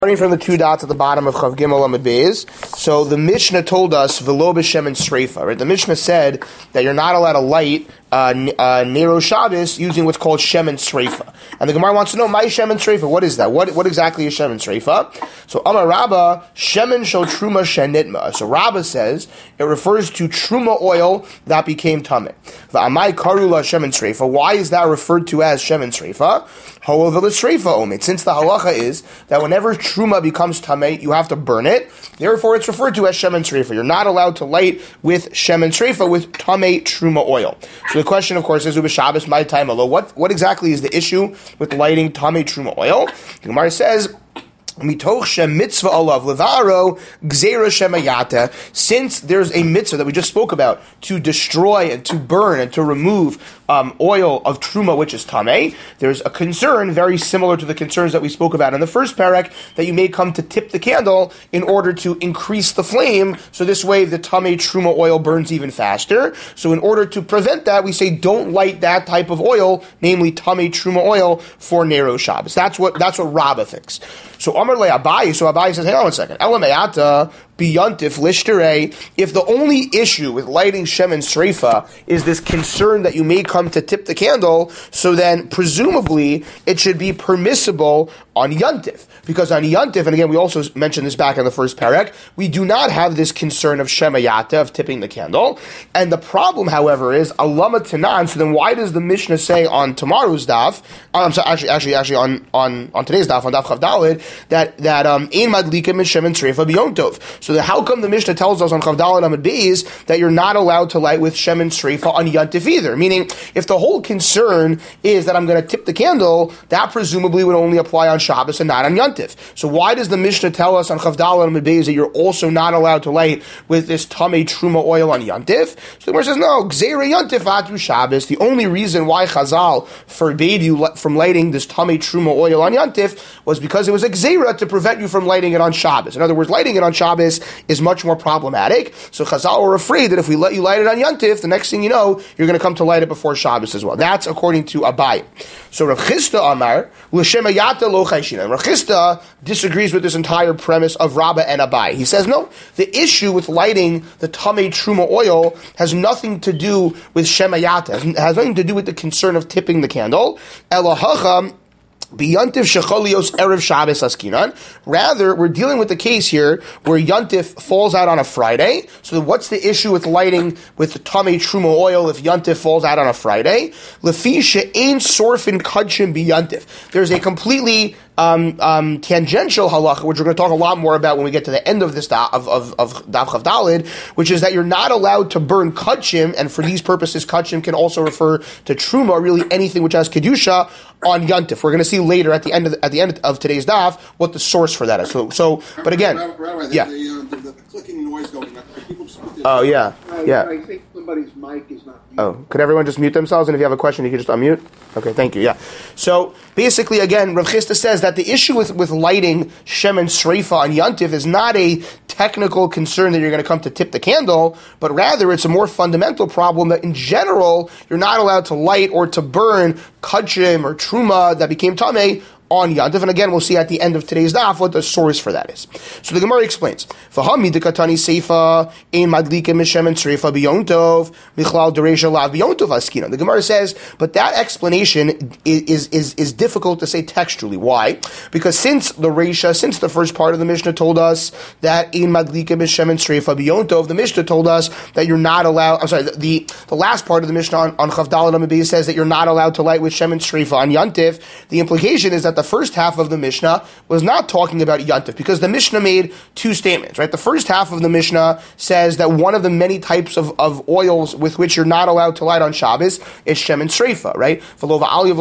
Starting from the two dots at the bottom of Chav Gimel Amud Beis. So the Mishnah told us v'lo b'shem and streifa. Right? The Mishnah said that you're not allowed to light Nero Shabbos using what's called Shem and Sreifa. And the Gemara wants to know, my Shem and Sreifa, what is that? What exactly is Shem and Sreifa? So Amar Rabba, Shemen shel Truma shenitma. So Rabba says, it refers to Truma oil that became Tameh. V'amai karula Shem and Sreifa. Why is that referred to as Shem and Sreifa? Since the halacha is that whenever Truma becomes Tameh, you have to burn it, therefore it's referred to as Shem and Sreifa. You're not allowed to light with Shem and Sreifa with Tameh Truma oil. So the question, of course, is Shabbos my time alo. What exactly is the issue with lighting Tameh Truma oil? The Gemara says, Mitoch shem mitzvah alav levaro gzeira shemayata. Since there's a mitzvah that we just spoke about to destroy and to burn and to remove oil of truma, which is tameh, there's a concern very similar to the concerns that we spoke about in the first parak, that you may come to tip the candle in order to increase the flame, so this way the tameh truma oil burns even faster. So in order to prevent that, we say don't light that type of oil, namely tameh truma oil, for Nero Shabbos. That's what Rabbah thinks. So Amar le Abaye, so Abaye says, hang on a second, Elameata biyantif lishterei. If the only issue with lighting Shem and Sreifa is this concern that you may come to tip the candle, so then presumably it should be permissible on Yantif. Because on Yantif, and again we also mentioned this back in the first parak, we do not have this concern of Shemayata, of tipping the candle. And the problem, however, is Alama Tanan. So then why does the Mishnah say on tomorrow's daf, I'm sorry, actually on today's daf, on daf Chav Daled, that Ein Madlika min Shem and Sreifa b'Yom Tov. So then how come the Mishnah tells us on Chav Daled Amud Beis that you're not allowed to light with Shem and Sreifa on Yantif either? Meaning, if the whole concern is that I'm going to tip the candle, that presumably would only apply on Shabbos and not on Yantif. So why does the Mishnah tell us on Chav Daled Amud Beis that you're also not allowed to light with this Tameh Truma oil on Yantif? So the Gemara says, no, Gzeira Yantif atu Shabbos. The only reason why Chazal forbade you from lighting this Tameh Truma oil on Yantif was because it was a Gzeira to prevent you from lighting it on Shabbos. In other words, lighting it on Shabbos is much more problematic. So Chazal were afraid that if we let you light it on Yantif, the next thing you know, you're going to come to light it before Shabbos as well. That's according to Abaye. So Rav Chisda Amar, L'Shemayata lo Chayshina. Rav Chisda disagrees with this entire premise of Rabbah and Abaye. He says, no, the issue with lighting the Tameh Truma oil has nothing to do with Shemayata. It has nothing to do with the concern of tipping the candle. Elohacham, B'Yantif shecholios erev Shabbos askinan. Rather, we're dealing with the case here where Yantif falls out on a Friday. So what's the issue with lighting with the Tameh Truma oil if Yantif falls out on a Friday? Lefi she'ein sorfin kadshim b'Yantif. There's a completely tangential halacha, which we're going to talk a lot more about when we get to the end of this Daf Chav Daled, which is that you're not allowed to burn kachim, and for these purposes, kachim can also refer to truma, really anything which has kedusha, on Yantif. We're going to see later at the end of today's Daf what the source for that is. So, but again, yeah. The clicking noise going on. Oh yeah, yeah. I think somebody's mic is not muted. Oh, could everyone just mute themselves? And if you have a question, you can just unmute. Okay, thank you. Yeah. So basically, again, Rav Chisda says that the issue with lighting Shem and Sreifa on Yantif is not a technical concern that you're going to come to tip the candle, but rather it's a more fundamental problem that in general you're not allowed to light or to burn kachim or truma that became tameh on Yantif. And again, we'll see at the end of today's daf what the source for that is. So the Gemara explains, V'hami dekatani seifa ein madlika mishem and sreifa b'yom tov michlal dereisha lav b'yom tov askina. The Gemara says, but that explanation is difficult to say textually. Why? Because since the first part of the Mishnah told us that ein madlika mishem and sreifa b'yom tov, the Mishnah told us that you're not allowed. I'm sorry, the last part of the Mishnah on Chav Daled Amud Beis says that you're not allowed to light with Shem and Sreifa on Yantif. The implication is that the first half of the Mishnah was not talking about Yantif, because the Mishnah made two statements, right? The first half of the Mishnah says that one of the many types of oils with which you're not allowed to light on Shabbos is Shem and Sreifa, right? V'lo v'alya,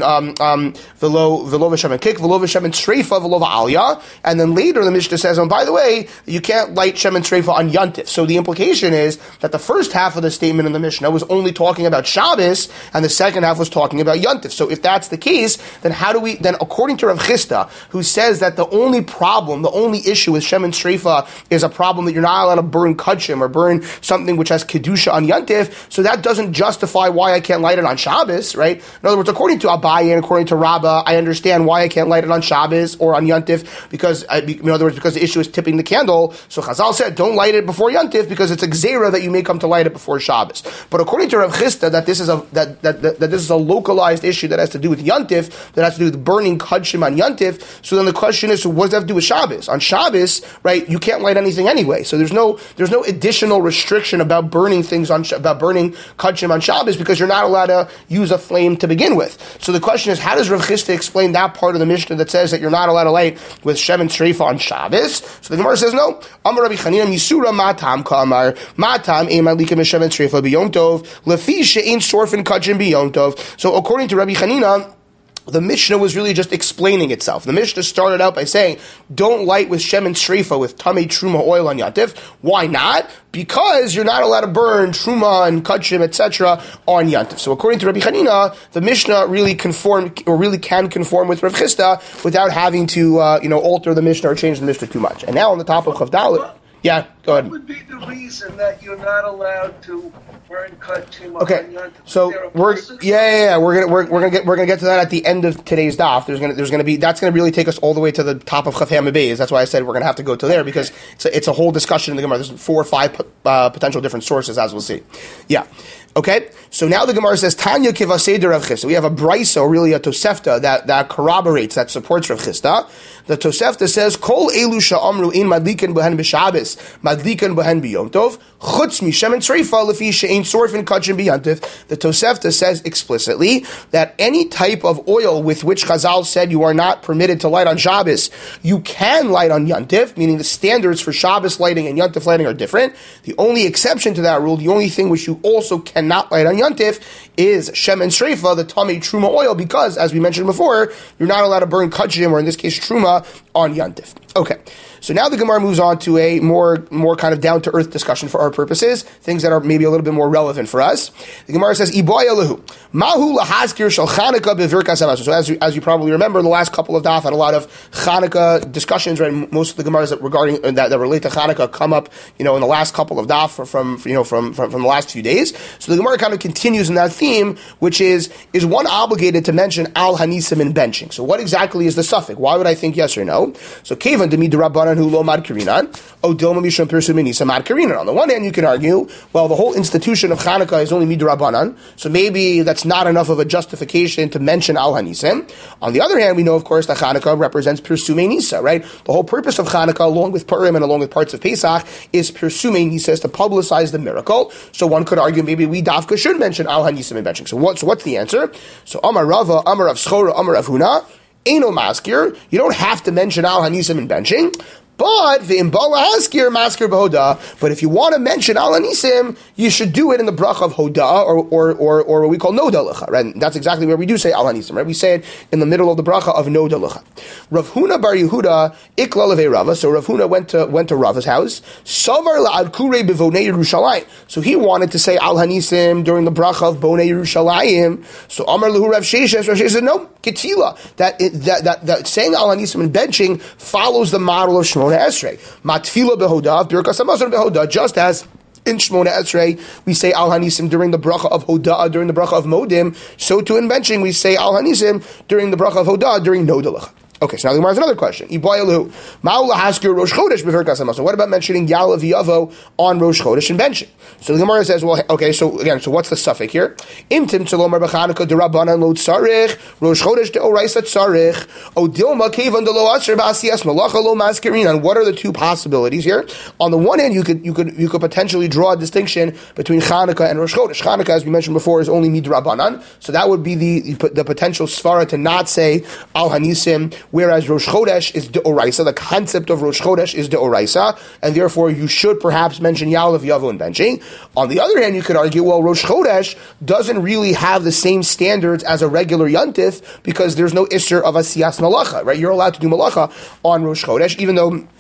v'lo v'shem and kik, v'lo v'shem and Sreifa, v'lo v'alya. And then later the Mishnah says, and by the way, you can't light Shem and Sreifa on Yantif. So the implication is that the first half of the statement in the Mishnah was only talking about Shabbos, and the second half was talking about Yantif. So if that's the case, then how do we, then according according to Rav Chisda, who says that the only problem, the only issue with Shemen Sreifa is a problem that you're not allowed to burn Kachim or burn something which has Kedusha on Yantif, so that doesn't justify why I can't light it on Shabbos, right? In other words, according to Abaye and according to Rabbah, I understand why I can't light it on Shabbos or on Yantif, because, in other words, because the issue is tipping the candle. So Chazal said, don't light it before Yantif because it's a Gzeira that you may come to light it before Shabbos. But according to Rav Chisda, that this is a localized issue that has to do with Yantif, that has to do with burning Kachim on Yantif. So then the question is, so what does that have to do with Shabbos? On Shabbos, right, you can't light anything anyway. So there's no additional restriction about burning things about burning Kachim on Shabbos because you're not allowed to use a flame to begin with. So the question is, how does Rav Chisda explain that part of the Mishnah that says that you're not allowed to light with Shemen Sreifa on Shabbos? So the Gemara says, no. Amar Rabbi Chanina Misura Matam Kamar Matam Emalika Shemen Sreifa B'Yom Tov Lefi She'ein Sorfin Kachim B'Yom Tov. So according to Rabbi Chanina, the Mishnah was really just explaining itself. The Mishnah started out by saying, don't light with Shemen Sreifa with Tamei Truma oil on Yantif. Why not? Because you're not allowed to burn Truma and Kachim, etc. on Yantif. So according to Rabbi Chanina, the Mishnah really can conform with Rav Chisda without having to alter the Mishnah or change the Mishnah too much. And now on the top of Chavdalit, yeah, go ahead. What would be the reason that you're not allowed to burn Kachim? Okay, so we're gonna get to that at the end of today's daf. That's gonna really take us all the way to the top of Chaf Hamid Beis. That's why I said we're gonna have to go to there because it's a whole discussion in the Gemara. There's 4 or 5 potential different sources, as we'll see. Yeah. Okay, so now the Gemara says Tanya Kivaseder Rav Chisda. We have a brisa, or really a Tosefta that corroborates, that supports Rav Chisda. The Tosefta says Kol Elu Sha'amru in Madlikan Behen B'Shabbos Madlikan Behen B'Yom Tov Chutz Mi Shemen Sreifa Lefi She'ein Sorfin Kachim B'Yantif. The Tosefta says explicitly that any type of oil with which Chazal said you are not permitted to light on Shabbos, you can light on Yantif, meaning the standards for Shabbos lighting and Yantif lighting are different. The only exception to that rule, the only thing which you also cannot light on Yantif is Shemen Sreifa, the Tamei Truma oil, because, as we mentioned before, you're not allowed to burn Kachim, or in this case Truma, on Yantif. Okay. So now the Gemara moves on to a more kind of down-to-earth discussion for our purposes, things that are maybe a little bit more relevant for us. The Gemara says, Iboya lehu, mahu lahazkir shel Chanukah b'virkas hamasos. So as you probably remember, the last couple of daf had a lot of Chanukah discussions, right? Most of the Gemaras that relate to Chanukah come up, in the last couple of daf from the last few days. So the Gemara kind of continues in that theme, which is one obligated to mention al hanisim in benching? So what exactly is the suffix? Why would I think yes or no? So kevan demi d'Rabbanan hu lo madkarinan, o dilma mishum pirsum inisa madkarinan. On the one hand, you can argue, well, the whole institution of Chanukah is only midrabanan, so maybe that's not enough of a justification to mention al hanisim. On the other hand, we know, of course, that Chanukah represents pirsumei nisa, right? The whole purpose of Chanukah, along with Purim and along with parts of Pesach, is pirsumei nisa, is to publicize the miracle. So one could argue maybe we dafka should mention al hanisim in benching. So what's the answer? So Amar Rava, Amar Rav Schora, Amar Rav Huna, Eino maskir. You don't have to mention al hanisim in benching. But maskir b'hoda. But if you want to mention al hanisim, you should do it in the bracha of hoda, or what we call noda lecha, right? And that's exactly where we do say al hanisim, right? We say it in the middle of the bracha of noda lecha. Rav Huna bar Yehuda ikla levei Rava. So Rav Huna went to Rava's house. Savar la'ad kurei b'vonei Yerushalayim. So he wanted to say al hanisim during the bracha of bonei Yerushalayim. So Amar lehu Rav Sheshes. Rav Sheshes said no, ketila. That saying al hanisim in benching follows the model of Shmona Esrei. Matfila behoda, birkas hamazon behoda, just as in Shmona Esrei we say al hanisim during the bracha of hoda, during the bracha of modim, so too in benching we say al hanisim during the bracha of hoda, during nodalach. Okay, so now the Gemara has another question. What about mentioning Yalav Yavo on Rosh Chodesh and benching? So the Gemara says, well, okay, so what's the suffix here? Imtim tzolomar b'chanukah d'Rabbanan lo tzarich, Rosh Chodesh de'oraisa tzarich, o dilma kevan d'lo asher b'asiyas malacha lo maskerinan. What are the two possibilities here? On the one hand, you could potentially draw a distinction between Chanukah and Rosh Chodesh. Chanukah, as we mentioned before, is only midrabanan, so that would be the potential svara to not say al hanisim, whereas Rosh Chodesh is de'oraisa. The concept of Rosh Chodesh is de'oraisa, and therefore you should perhaps mention Yalav Yavo and benching. On the other hand, you could argue, well, Rosh Chodesh doesn't really have the same standards as a regular Yantif because there's no Isser of Asiyas Malacha, right? You're allowed to do Malacha on Rosh Chodesh, even though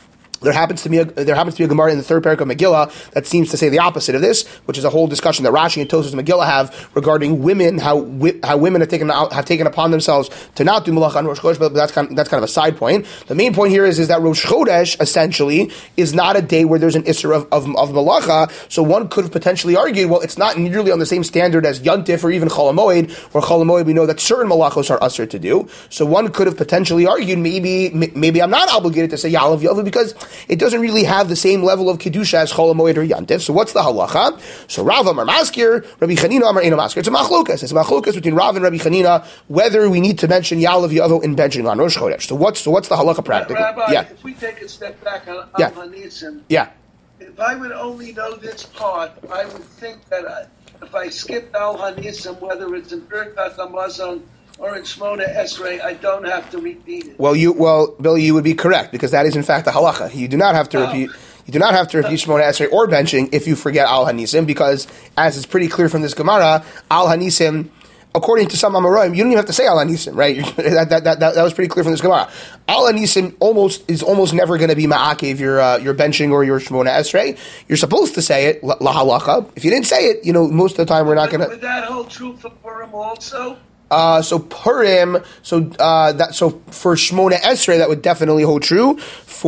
There happens to be a Gemara in the third parak of Megillah that seems to say the opposite of this, which is a whole discussion that Rashi and Tosfos and Megillah have regarding women, how women have taken upon themselves to not do Malacha on Rosh Chodesh, but that's kind of a side point. The main point here is that Rosh Chodesh essentially is not a day where there's an Isser of Malacha, so one could have potentially argued, well, it's not nearly on the same standard as Yontif or even Chol HaMoed, where Chol HaMoed we know that certain Malachos are Usher to do, so one could have potentially argued maybe I'm not obligated to say Ya'alav Yovel because it doesn't really have the same level of Kedusha as Chol HaMoed or Yantif. So what's the halacha? So Rav Amar Maskir, Rabbi Chanina Amar Eino Maskir. It's a machlokas. It's a machlokas between Rav and Rabbi Chanina whether we need to mention Ya'alav Yovel in benching on Rosh Chodesh. So what's the halacha practically? Rabbi, yeah. If we take a step back on Yeah. Hanisim, Yeah. if I would only know this part, I would think that if I skipped Al Hanisim, whether it's in Birkat Hamazon or in Shmona Esrei, I don't have to repeat it. Well, Billy, you would be correct because that is in fact the halacha. You do not have to repeat. You do not have to repeat Shmona Esrei or benching if you forget Al Hanisim, because as is pretty clear from this Gemara, Al Hanisim, according to some Amoraim, you don't even have to say Al Hanisim, right? That was pretty clear from this Gemara. Al Hanisim is almost never going to be ma'akev your benching or your Shmona Esrei. You're supposed to say it la halacha. If you didn't say it, most of the time we're not going to. Would that hold true for Purim also? So Purim, so for Shmona Esrei that would definitely hold true.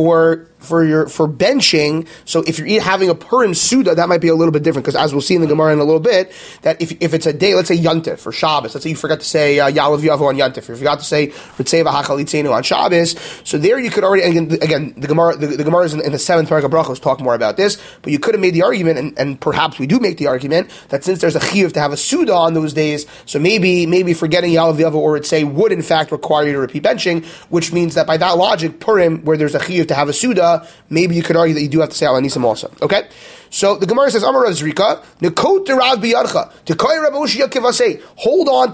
For benching, so if you're having a Purim Suda, that might be a little bit different, because as we'll see in the Gemara in a little bit, that if it's a day, let's say Yontif for Shabbos, let's say you forgot to say Ya'alav Yavo on Yontif, or you forgot to say Ritzeva HaChalitzenu on Shabbos, so there you could already, again the Gemara is in the 7th parak of Brachos talk more about this, but you could have made the argument, and perhaps we do make the argument, that since there's a chiyuv to have a Suda on those days, so maybe forgetting Ya'alav Yavo or Ritzei would in fact require you to repeat benching, which means that by that logic, Purim, where there's a chiyuv to have a Suda, maybe you could argue that you do have to say Al Hanisim also. Okay? So the Gemara says, Amar Rav Zrika, Nekot Rav Biyadcha, Tekoi Rav Oshia Kivasei. Hold on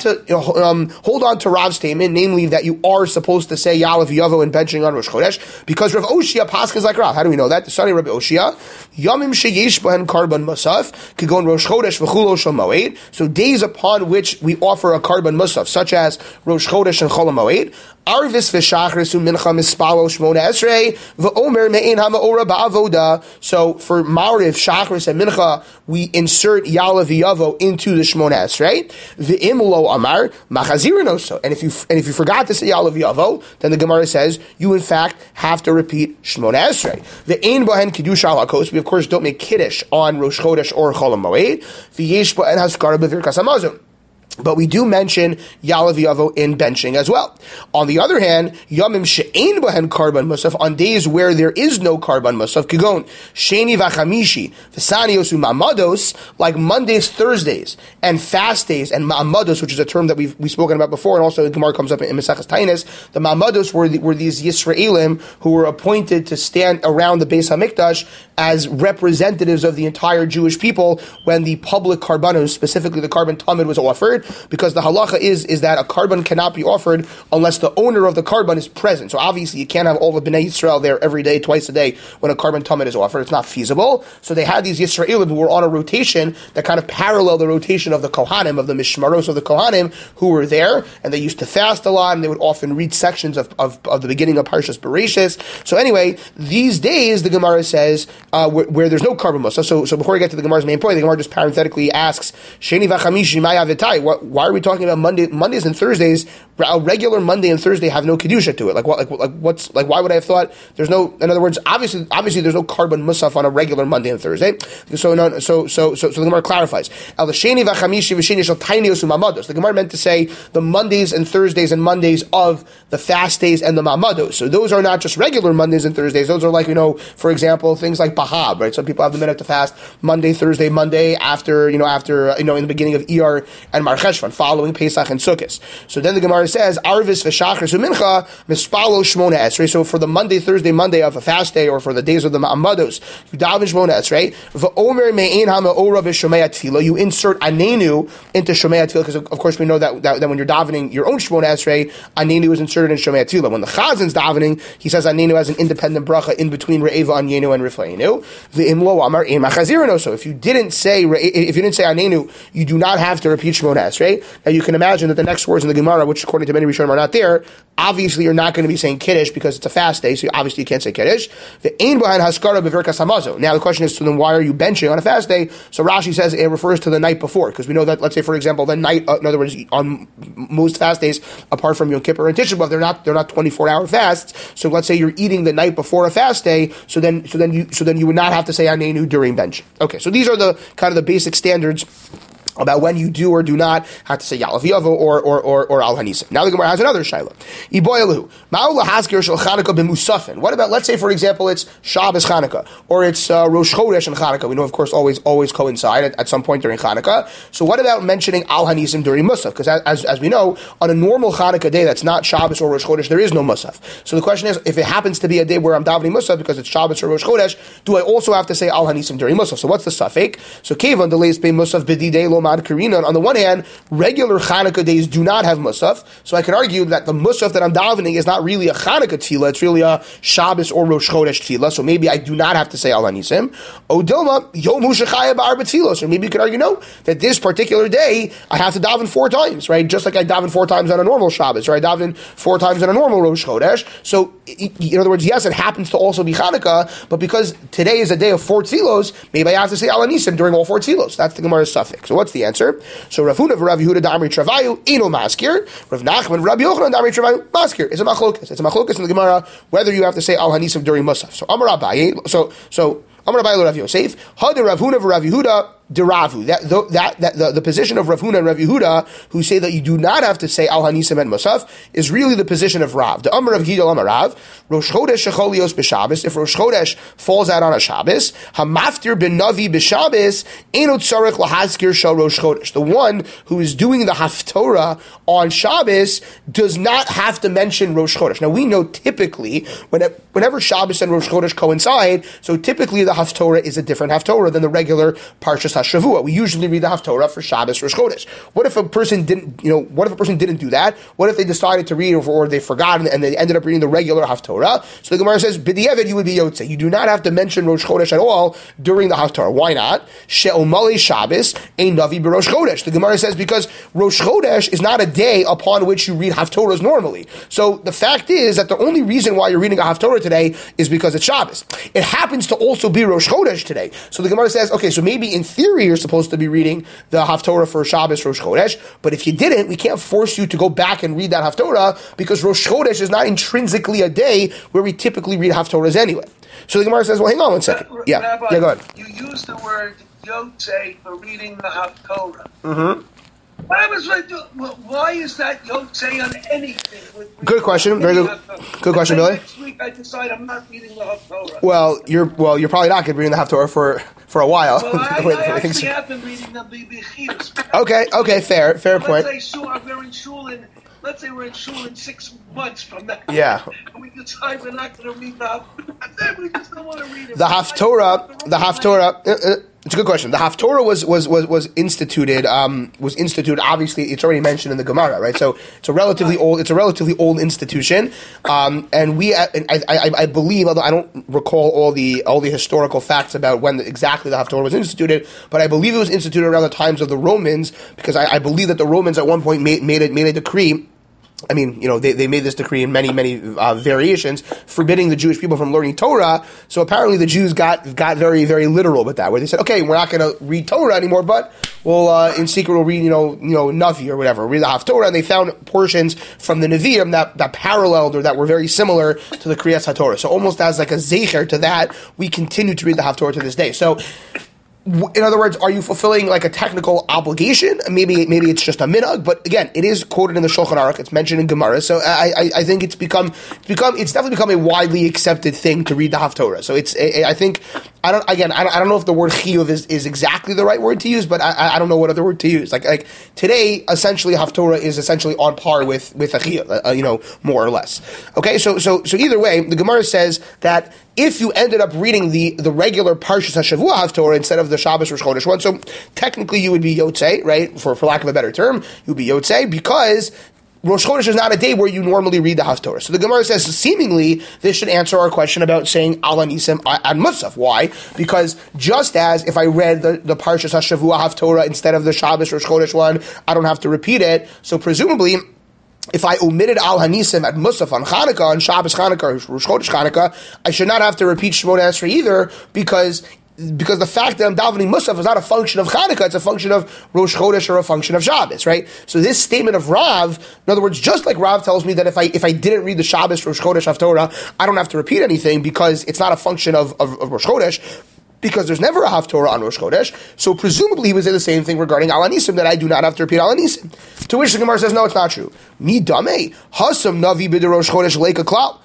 to Rav's statement, namely that you are supposed to say Ya'alav Yavo and benching on Rosh Chodesh, because Rav Oshia passes like Rav. How do we know that? The son of Rav Oshia, Yamim Sheyesh Bahen Karban Musaf, Kigon Rosh Chodesh V'chulo Shel Moed. So days upon which we offer a Karban Musaf, such as Rosh Chodesh and Chol HaMoed, Arvis v'shachris u'mincha mispalo shmona esrei v'omer me'en ha'ma'ora ba'avoda. So for Ma'ariv, Shachris, and Mincha, we insert Ya'alav Yavo into the Shmona Esrei. V'im lo amar machazirin oso. And if you forgot to say Ya'alav Yavo, then the Gemara says you in fact have to repeat Shmona Esrei. V'ein bohen kiddush al hakos. We of course don't make kiddush on Rosh Chodesh or Chol HaMoed. V'yesh bohen haskara b'virkas hamazon. But we do mention Ya'alav Yavo in benching as well. On the other hand, Yamim she'ein bohen karban musaf, on days where there is no karban musaf, kigon sheni v'chamishi v'sanios u'ma'amados, like Mondays, Thursdays, and fast days, and ma'amados, which is a term that we've spoken about before, and also the Gemara comes up in Maseches Tainis. The ma'amados were these Yisraelim who were appointed to stand around the Beis Hamikdash as representatives of the entire Jewish people when the public karbanos, specifically the karban tamid, was offered. Because the halacha is that a karban cannot be offered unless the owner of the karban is present. So obviously you can't have all of Bnei Yisrael there every day, twice a day, when a karban tamid is offered. It's not feasible. So they had these Yisraelim who were on a rotation that kind of parallel the rotation of the Kohanim, of the Mishmaros of the Kohanim, who were there, and they used to fast a lot, and they would often read sections of the beginning of Parshas Bereshis. So anyway, these days, the Gemara says, where there's no karban musa. So before we get to the Gemara's main point, the Gemara just parenthetically asks, Sheni v'chamishi maya v'tai. Why are we talking about Mondays and Thursdays? A regular Monday and Thursday have no kedusha to it. Why would I have thought there's no? In other words, obviously there's no karban musaf on a regular Monday and Thursday. So the Gemara clarifies. The Gemara meant to say the Mondays and Thursdays and Mondays of the fast days and the ma'amados. So those are not just regular Mondays and Thursdays. Those are for example, things like Bahab, right? Some people have the minute to fast Monday, Thursday, Monday after in the beginning of Iyar and Mar Cheshvan, following Pesach and Sukkot. So then the Gemara says, Arvis v'shachris u'mincha mispalo shmona esrei. So for the Monday, Thursday, Monday of a fast day, or for the days of the ma'amados, you daven shmona esrei. V'omer me'ein ha'ma'ora b'shomei tefillah. You insert anenu into shomei tefillah, because of course we know that when you're davening your own shmona esrei, anenu is inserted in shomei tefillah. When the Chazin's davening, he says anenu as an independent bracha in between re'eva anyenu and rifleinu. V'im lo amar ein machazirin. So if you didn't say anenu, you do not have to repeat shmona esrei. fast, right? Now you can imagine that the next words in the Gemara, which according to many Rishonim are not there, obviously you're not going to be saying Kiddush because it's a fast day, so obviously you can't say Kiddush. The Ein B'Hain Haskara B'Virkas Hamazo. Now the question is, so then why are you benching on a fast day? So Rashi says it refers to the night before, because we know that, let's say for example, the night, in other words, on most fast days, apart from Yom Kippur and Tisha B'Av, they're not 24-hour fasts. So let's say you're eating the night before a fast day, so then you would not have to say Anenu during bench. Okay, so these are the kind of the basic standards about when you do or do not have to say Yalav Yavo or Al Hanisa. Now the Gemara has another shaila. Iboyalu Ma'ula Haskir Shel Chanukah b'Musafin. What about, let's say for example it's Shabbos Chanukah or it's Rosh Chodesh and Chanukah. We know of course always coincide at some point during Chanukah. So what about mentioning Al Hanisim during Musaf? Because as we know, on a normal Chanukah day that's not Shabbos or Rosh Chodesh, there is no Musaf. So the question is, if it happens to be a day where I'm davening Musaf because it's Shabbos or Rosh Chodesh, do I also have to say Al Hanisim during Musaf? So what's the suffix? So Kevan delays pay Musaf b'didei lo mad karina. On the one hand, regular Chanukah days do not have Musaf, so I can argue that the Musaf that I'm davening is not really a Chanukah tefillah, it's really a Shabbos or Rosh Chodesh tefillah, so maybe I do not have to say Al Hanisim. O Dilma, Yom Hu Shechaya Ba'arba tefillos, or maybe you could argue, no, that this particular day, I have to daven 4 times, right? Just like I daven 4 times on a normal Shabbos, or I daven 4 times on a normal Rosh Chodesh. So, in other words, yes, it happens to also be Chanukah, but because today is a day of 4 tefillos, maybe I have to say Al Hanisim during all 4 tefillos. That's the Gemara's suffix. So what's the answer? So Rav Huna v'Rav Yehuda d'Amri Travayu eno maskir. Rav Nachman v'Rav Yochanan d'Amri Travayu maskir. It's a machlokas. It's a machlokas in the Gemara whether you have to say Al Hanisim during Musaf. So Amar Abaye. So Amar Abaye Rav Yosef. Had Rav Huna v'Rav Yehuda Deravu. The position of Rav Huna and Rav Yehuda, who say that you do not have to say Al Hanisim and Musaf, is really the position of Rav. The Amar of Gidol Amar Rav, Rosh Chodesh Shecholios b'Shabbos. If Rosh Chodesh falls out on a Shabbos, Hamaftir ben Navi b'Shabbos, Eno tzarich lahaskir shel Rosh Chodesh. The one who is doing the Haftorah on Shabbos does not have to mention Rosh Chodesh. Now we know typically whenever Shabbos and Rosh Chodesh coincide, so typically the Haftorah is a different Haftorah than the regular Parshas HaShavua. We usually read the Haftorah for Shabbos, Rosh Chodesh. What if a person didn't do that? What if they decided to read or they forgot and they ended up reading the regular Haftorah? So the Gemara says, B'di'evet, you would be Yotzei. You do not have to mention Rosh Chodesh at all during the Haftorah. Why not? She'omali Shabbos ein Navi b'Rosh Chodesh. The Gemara says because Rosh Chodesh is not a day upon which you read Haftorahs normally. So the fact is that the only reason why you're reading a Haftorah today is because it's Shabbos. It happens to also be Rosh Chodesh today. So the Gemara says, okay, so maybe in theory you're supposed to be reading the Haftorah for Shabbos, Rosh Chodesh, but if you didn't, we can't force you to go back and read that Haftorah because Rosh Chodesh is not intrinsically a day where we typically read Haftorahs anyway. So the Gemara says, well, hang on one second. Rabbi, go ahead. You used the word Yotzei for reading the Haftorah. Mm-hmm. Why is that Yotzei on anything? Good question. Very good. Good question, Billy. Next week I decide I'm not reading the Haftorah. Well, you're probably not going to be reading the Haftorah for a while. Well, I actually have been reading the Bechirus. Okay, fair point. Let's say we're in shul in 6 months from now. Yeah. And we decide we're not going to read the Haftorah. We just don't want to read it. The Haftorah. It's a good question. The Haftorah was instituted. Obviously, it's already mentioned in the Gemara, right? So it's a relatively old. It's a relatively old institution, and I believe, although I don't recall all the historical facts about when exactly the Haftorah was instituted, but I believe it was instituted around the times of the Romans, because I believe that the Romans at one point made a decree. I mean, they made this decree in many variations, forbidding the Jewish people from learning Torah. So apparently the Jews got very, very literal with that, where they said, okay, we're not going to read Torah anymore, but we'll in secret we'll read, Navi or whatever, read the Haftorah, and they found portions from the Nevi'im that paralleled or that were very similar to the Kriyas HaTorah. So almost as like a zecher to that, we continue to read the Haftorah to this day. So, in other words, are you fulfilling like a technical obligation? Maybe it's just a minhag, but again, it is quoted in the Shulchan Aruch. It's mentioned in Gemara, so I think it's definitely become a widely accepted thing to read the Haftorah. So I don't know if the word chiyuv is exactly the right word to use, but I don't know what other word to use. Like today, essentially Haftorah is essentially on par with a chiyuv, more or less. Okay, so either way, the Gemara says that if you ended up reading the regular Parshas HaShavua Haftorah instead of the Shabbos Rosh Chodesh one, so technically you would be Yotzei, right? For lack of a better term, you would be Yotzei because Rosh Chodesh is not a day where you normally read the Haftorah. So the Gemara says, seemingly, this should answer our question about saying Al Hanisim and Musaf. Why? Because just as if I read the Parshas HaShavua Haftorah instead of the Shabbos Rosh Chodesh one, I don't have to repeat it. So presumably, if I omitted Al Hanisim at Musaf on Chanukah, on Shabbos Chanukah, or Rosh Chodesh Chanukah, I should not have to repeat Shemona Esrei either, because the fact that I'm davening Musaf is not a function of Chanukah, it's a function of Rosh Chodesh or a function of Shabbos, right? So this statement of Rav, in other words, just like Rav tells me that if I didn't read the Shabbos Rosh Chodesh Haftorah, I don't have to repeat anything because it's not a function of Rosh Chodesh, because there's never a Haftorah on Rosh Chodesh, so presumably he would say the same thing regarding Al Hanisim, that I do not have to repeat Al Hanisim. To which the Gemara says, no, it's not true. Mi damei, hasam navi b'de Rosh Chodesh leika klal.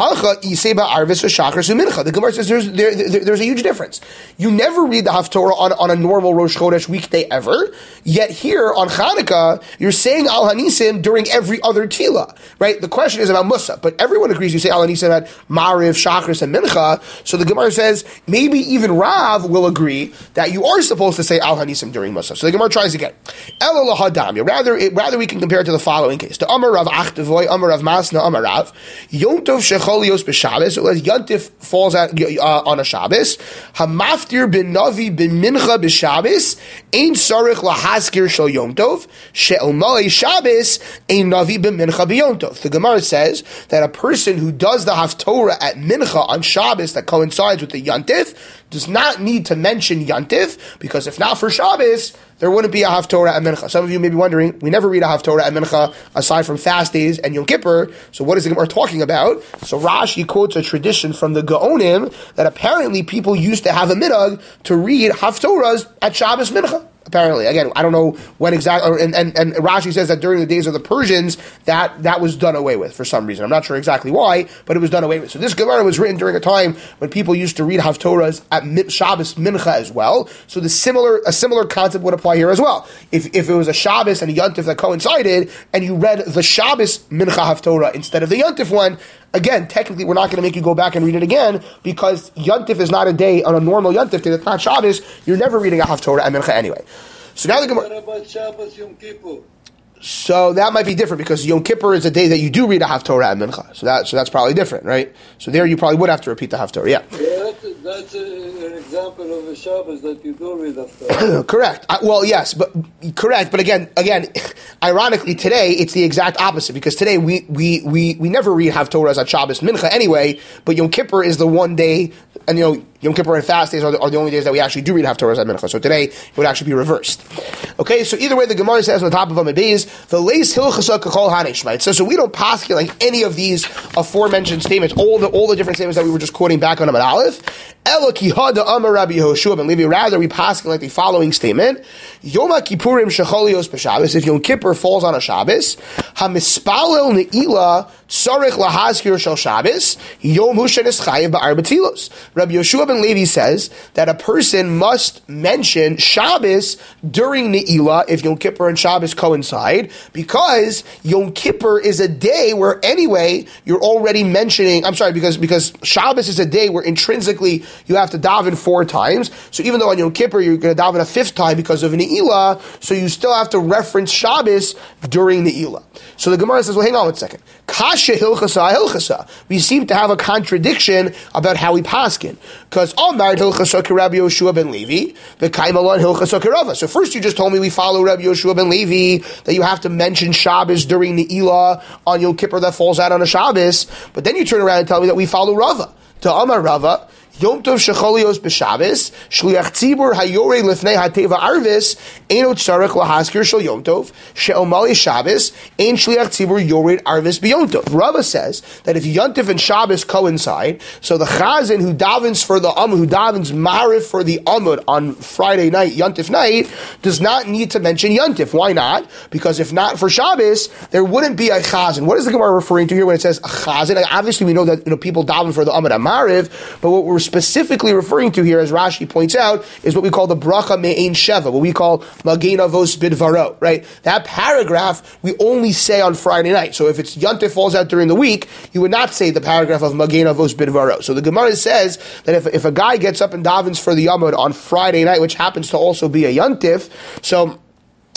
The Gemara says there's a huge difference. You never read the Haftorah on a normal Rosh Chodesh weekday ever, yet here on Chanukah, you're saying Al Hanisim during every other Tila, right? The question is about Musaf, but everyone agrees you say Al Hanisim at Mariv, Shachris, and Mincha, so the Gemara says maybe even Rav will agree that you are supposed to say Al Hanisim during Musaf. So the Gemara tries again. Rather we can compare it to the following case. To Amar Rav Achdevoy, Amar Rav Masna, Amar Rav, Yom Tov Cholios b'Shabbos, so as Yantif falls out on a Shabbos, Hamaftir bin Navi bin Mincha b'Shabbos, Ein Sarich lahaskir shel Yom Tov, She'el Malei Shabbos, Ein Navi bin Mincha b'Yom Tov. The Gemara says that a person who does the Haftorah at Mincha on Shabbos that coincides with the Yantif does not need to mention Yantif, because if not for Shabbos, there wouldn't be a Haftorah at Mincha. Some of you may be wondering, we never read a Haftorah at Mincha aside from fast days and Yom Kippur, so what is the Gemara talking about? So Rashi quotes a tradition from the Gaonim that apparently people used to have a minhag to read Haftorahs at Shabbos Mincha. Apparently, again, I don't know when exactly, and Rashi says that during the days of the Persians, that was done away with for some reason. I'm not sure exactly why, but it was done away with. So this Gemara was written during a time when people used to read Haftorahs at Shabbos Mincha as well. So a similar concept would apply here as well. If it was a Shabbos and a Yantif that coincided, and you read the Shabbos Mincha Haftorah instead of the Yantif one, again, technically, we're not going to make you go back and read it again, because Yantif is not a day on a normal Yantif day that's not Shabbos. You're never reading a Haftorah at Mincha anyway. So now the Gemara. What about Shabbos Yom Kippur? So that might be different, because Yom Kippur is a day that you do read a Haftorah at Mincha. So that's probably different, right? So there you probably would have to repeat the Haftorah. Yeah. That's an example of a Shabbos that you do read Haftorah. Correct. Well, yes, but correct. But again, ironically, today it's the exact opposite, because today we never read Haftorahs at Shabbos Mincha anyway. But Yom Kippur is the one day, and Yom Kippur and fast days are the only days that we actually do read Haftorahs at Mincha. So today it would actually be reversed. Okay, so either way, the Gemara says on the top of Amid Beis, the leis hilchasa kachol hanishma. So we don't paskin like any of these aforementioned statements, all the different statements that we were just quoting back on Amid Aleph. Ela ki hada amar Rabbi Yehoshua ben Levi. Rather, we paskin like the following statement: Yom Kippurim shecholios b'Shabbos. If Yom Kippur falls on a Shabbos, hamispalel neila sarich lahazkir shel Shabbos Yom hu shenischayev ba'arba tilos. Rabbi Yehoshua ben Levi says that a person must mention Shabbos during Ne'ilah if Yom Kippur and Shabbos coincide, because Yom Kippur is a day where anyway you're already mentioning, because Shabbos is a day where intrinsically you have to daven 4 times, so even though on Yom Kippur you're going to daven a 5th time because of Ne'ilah, so you still have to reference Shabbos during Ne'ilah. So the Gemara says, well, hang on one second. Kasha hilchasa hilchasa. We seem to have a contradiction about how we paskin, because Amar hilchasa Rabbi Yehoshua ben Levi, v'kaimalon hilchasa Rava. So first you just told me we follow Rabbi Yehoshua ben Levi, that you have to mention Shabbos during Ne'ilah on Yom Kippur that falls out on a Shabbos, but then you turn around and tell me that we follow Rava. To Amar Rava, Yom Tov Shecholios b'Shabbos, Shliach Tzibur Hayore Lifnei Hateva Arvis, Eino Tzarech Lahaskir Shel Yom Tov, She'el Malei Shabbos, Ein Shliach Tzibur Yored Arvis b'Yom Tov. Rava says that if Yantif and Shabbos coincide, so the Chazan who davens for the Amud, who davens Mariv for the Amud on Friday night, Yantif night, does not need to mention Yantif. Why not? Because if not for Shabbos, there wouldn't be a Chazan. What is the Gemara referring to here when it says a Chazan? Obviously we know that people daven for the Amud and Mariv, but what we're specifically referring to here, as Rashi points out, is what we call the bracha me'ein sheva, what we call magen avos bidvaro, right? That paragraph we only say on Friday night. So if it's Yantif falls out during the week, you would not say the paragraph of magen avos bidvaro. So the Gemara says that if a guy gets up and davens for the Yamud on Friday night, which happens to also be a Yantif, so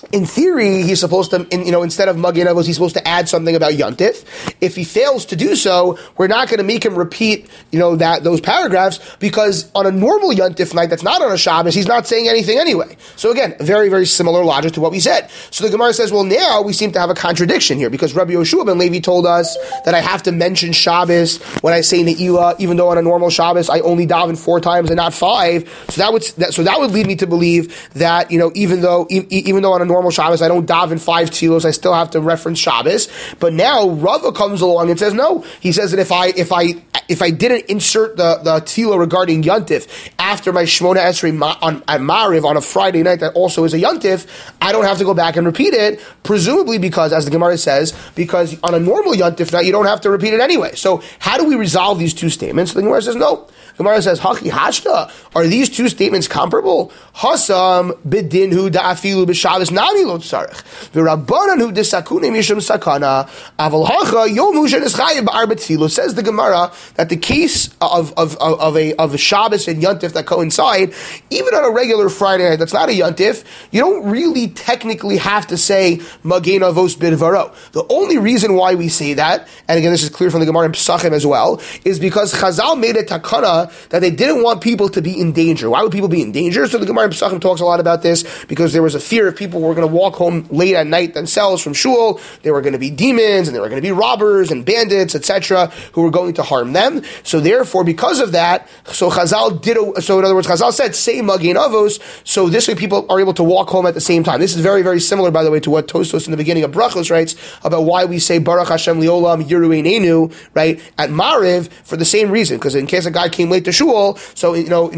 in theory, he's supposed to, instead of Magen Avos, he's supposed to add something about Yontif. If he fails to do so, we're not going to make him repeat, those paragraphs, because on a normal Yontif night that's not on a Shabbos, he's not saying anything anyway. So again, very, very similar logic to what we said. So the Gemara says, well, now we seem to have a contradiction here, because Rabbi Yoshua ben Levi told us that I have to mention Shabbos when I say Ne'ilah, even though on a normal Shabbos I only daven 4 times and not 5. So that would lead me to believe that, even though on a normal Shabbos I don't daven 5 tefillos, I still have to reference Shabbos. But now Rava comes along and says no. He says that if I didn't insert the tefillah regarding Yontif after my Shmona Esrei at Mariv on a Friday night that also is a Yontif, I don't have to go back and repeat it, presumably because, as the Gemara says, because on a normal Yontif night you don't have to repeat it anyway. So how do we resolve these two statements? The Gemara says no. Gemara says, Haki Hashta, are these two statements comparable? Hasam bidinhu da'afilu b'Shabbos nami lo tzarech. V'rabbananu d'sakune mishum sakana. Aval hacha yomu sheneschayim ba'ar b'tfilu. Says the Gemara that the case of a Shabbos and Yontif that coincide, even on a regular Friday night that's not a Yontif, you don't really technically have to say Magen Avos bidvaro. The only reason why we say that, and again this is clear from the Gemara in Pesachim as well, is because Chazal made a takana that they didn't want people to be in danger. Why would people be in danger? So the Gemara in Pesachim talks a lot about this, because there was a fear if people were going to walk home late at night themselves from shul, there were going to be demons, and there were going to be robbers and bandits, etc., who were going to harm them. So therefore, because of that, so in other words, Chazal said, say Magen Avos, so this way people are able to walk home at the same time. This is very, very similar, by the way, to what Tosfos in the beginning of Brachos writes about why we say Baruch Hashem Liolam Yiru Einenu, right, at Mariv, for the same reason, because in case a guy came late to shul, so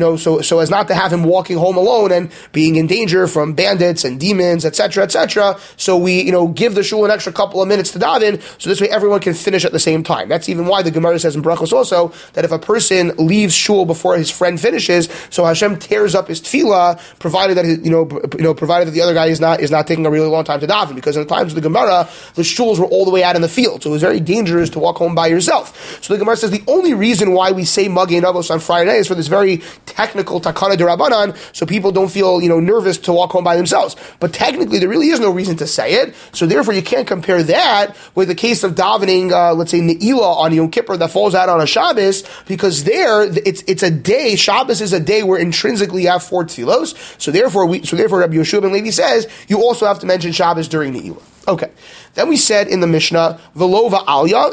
as not to have him walking home alone and being in danger from bandits and demons, etc., etc. So we, give the shul an extra couple of minutes to daven, so this way everyone can finish at the same time. That's even why the Gemara says in Brachos also that if a person leaves shul before his friend finishes, so Hashem tears up his tefillah, provided that provided that the other guy is not taking a really long time to daven, because in the times of the Gemara, the shuls were all the way out in the field, so it was very dangerous to walk home by yourself. So the Gemara says the only reason why we say Magen Avos on Friday night is for this very technical takana d'Rabbanan, so people don't feel nervous to walk home by themselves. But technically, there really is no reason to say it. So therefore, you can't compare that with the case of davening, let's say Ne'ilah on Yom Kippur that falls out on a Shabbos, because there it's a day. Shabbos is a day where intrinsically you have 4 tefillos. So therefore, Rabbi Yoshua ben Levi says you also have to mention Shabbos during Ne'ilah. Okay. Then we said in the Mishnah, Velova Alya,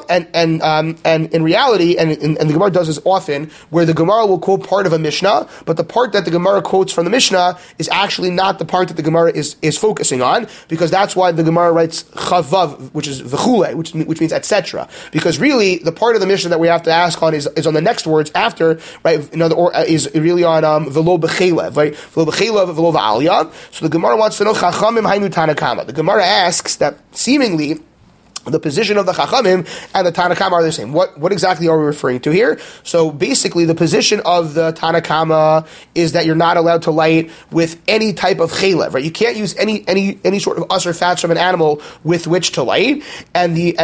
and in reality, and the Gemara does this often, where the Gemara will quote part of a Mishnah, but the part that the Gemara quotes from the Mishnah is actually not the part that the Gemara is focusing on, because that's why the Gemara writes Chavav, which is V'chule, which means etc. Because really, the part of the Mishnah that we have to ask on is on the next words after, right? Is really on Velo B'chelev, right? Velo B'chelev, Velova Alya. So the Gemara wants to know Chachamim Hainu Tanakama. The Gemara asks that seemingly the position of the Chachamim and the Tanakama are the same. What exactly are we referring to here? So basically, the position of the Tanakama is that you're not allowed to light with any type of chelev, right? You can't use any sort of us or fats from an animal with which to light. And the